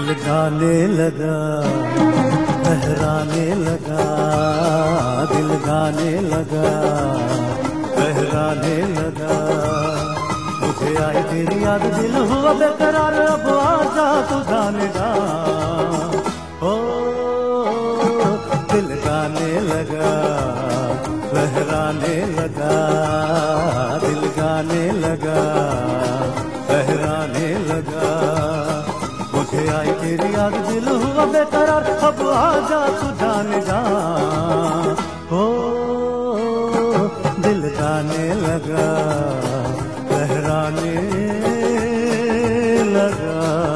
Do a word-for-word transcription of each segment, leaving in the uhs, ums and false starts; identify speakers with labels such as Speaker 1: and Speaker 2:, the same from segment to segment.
Speaker 1: दिल गाने लगा, लहराने लगा, दिल गाने लगा, लहराने लगा। मुझे आई तेरी याद, दिल हुआ बेकरार, अब आजा तू जाने जा। ओ दिल गाने लगा, लहराने लगा, दिल गाने लगा, लहराने लगा। मुझे आई तेरी याद, दिल हुआ बेकरार, अब आजा तू जाने जा। ओ दिल गाने लगा, लहराने लगा।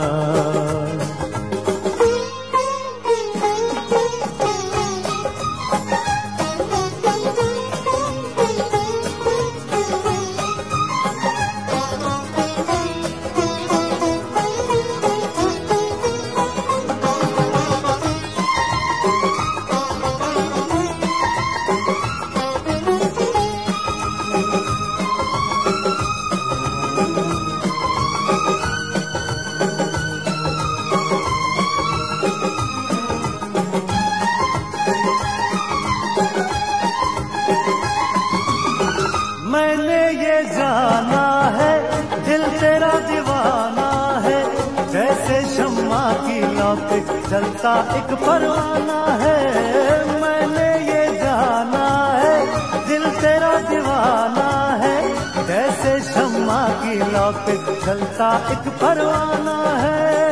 Speaker 1: मैंने ये जाना है, दिल तेरा दीवाना है, जैसे शम्मा की लौ पे जलता एक परवाना है। मैंने ये जाना है, दिल तेरा दीवाना है, जैसे शम्मा की लौ पे जलता एक परवाना है।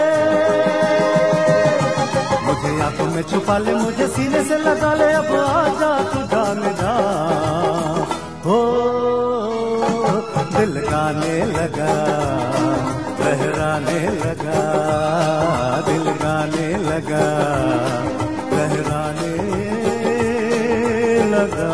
Speaker 1: मुझे आंखों में छुपा ले, मुझे सीने से लगा ले, अब आजा तू जान जा। हो दिल गाने लगा, लहराने लगा, दिल गाने लगा, लहराने लगा।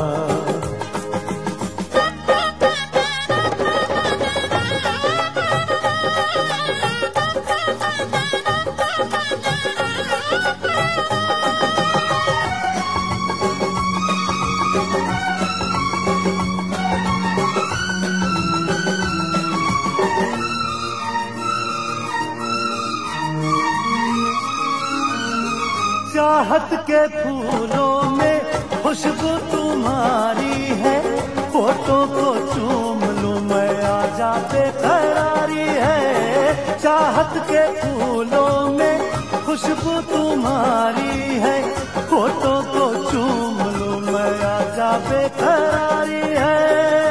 Speaker 1: चाहत के फूलों में खुशबू तुम्हारी है, फोटो को चूम लूं मैं, आजा बेकरारी है। चाहत के फूलों में खुशबू तुम्हारी है, फोटो को चूम लूं मैं, आजा बेकरारी है।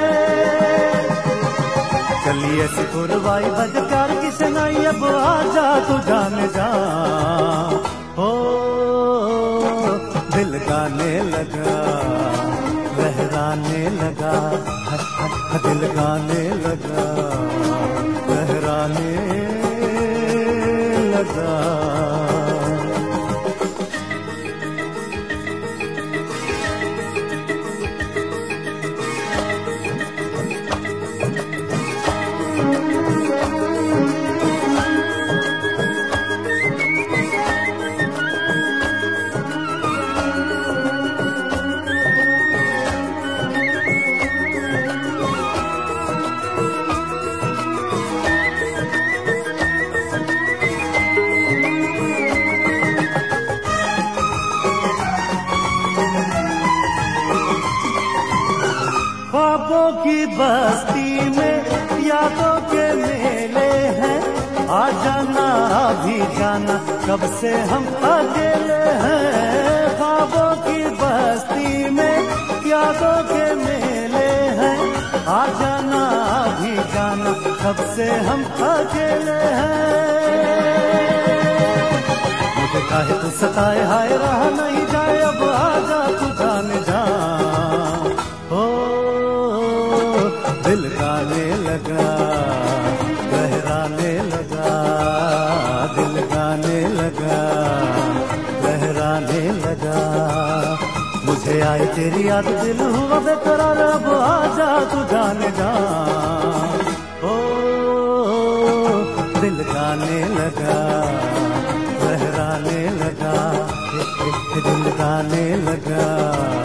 Speaker 1: चलिए सिकुरवाई बज प्यार की शनाई, अब आजा तू जाने जा। ओ दिल गाने लगा, लहराने लगा, दिल गाने लगा, लहराने लगा। ख्वाबों की बस्ती में यादों के मेले हैं, आ जाना अभी जाना, कब से हम अकेले हैं। ख्वाबों की बस्ती में यादों के मेले हैं, आ जाना अभी जाना, कब से हम अकेले हैं। मुझे काहे तू सताए, हाय रहा नहीं जाए, अब आजा तू जाने जा। दिल गाने लगा, लहराने लगा, दिल गाने लगा, लहराने लगा। मुझे आई तेरी याद, दिल हुआ बेकरार, अब आजा तू जाने जा। ओ दिल गाने लगा, लहराने लगा, दिल गाने लगा,